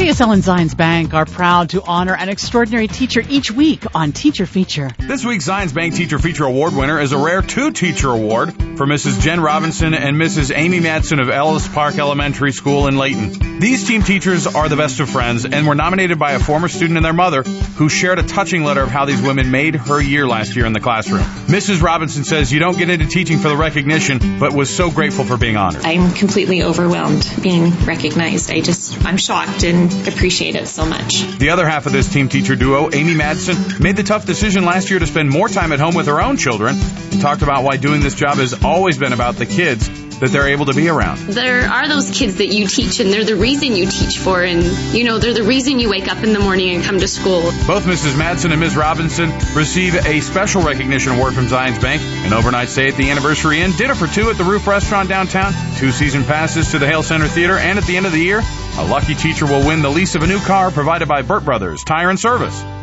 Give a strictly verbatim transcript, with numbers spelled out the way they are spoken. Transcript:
C S L and Zions Bank are proud to honor an extraordinary teacher each week on Teacher Feature. This week's Zions Bank Teacher Feature Award winner is a rare two-teacher award for Missus Jen Robinson and Missus Amy Madsen of Ellis Park Elementary School in Layton. These team teachers are the best of friends and were nominated by a former student and their mother who shared a touching letter of how these women made her year last year in the classroom. Missus Robinson says, "You don't get into teaching for the recognition, but was so grateful for being honored." I'm completely overwhelmed being recognized. I just, I'm shocked and appreciate it so much. The other half of this team teacher duo, Amy Madsen, made the tough decision last year to spend more time at home with her own children and talked about why doing this job has always been about the kids that they're able to be around. There are those kids that you teach, and they're the reason you teach for, and, you know, they're the reason you wake up in the morning and come to school. Both Missus Madsen and Miz Robinson receive a special recognition award from Zions Bank, an overnight stay at the Anniversary Inn, dinner for two at the Roof Restaurant downtown, two season passes to the Hale Center Theater, and at the end of the year, a lucky teacher will win the lease of a new car provided by Burt Brothers Tire and Service.